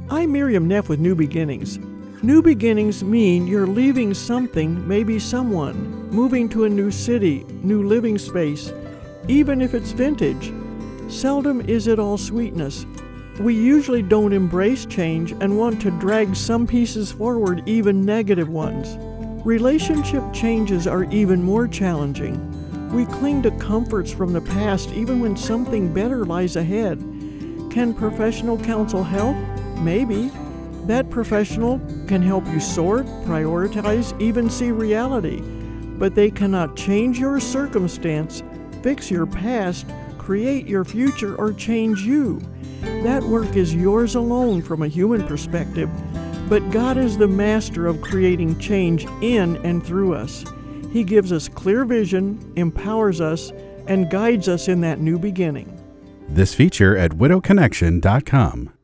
I'm Miriam Neff with New Beginnings. New beginnings mean you're leaving something, maybe someone, moving to a new city, new living space, even if it's vintage. Seldom is it all sweetness. We usually don't embrace change and want to drag some pieces forward, even negative ones. Relationship changes are even more challenging. We cling to comforts from the past even when something better lies ahead. Can professional counsel help? Maybe. That professional can help you sort, prioritize, even see reality. But they cannot change your circumstance, fix your past, create your future, or change you. That work is yours alone from a human perspective, but God is the master of creating change in and through us. He gives us clear vision, empowers us, and guides us in that new beginning. This feature at widowconnection.com.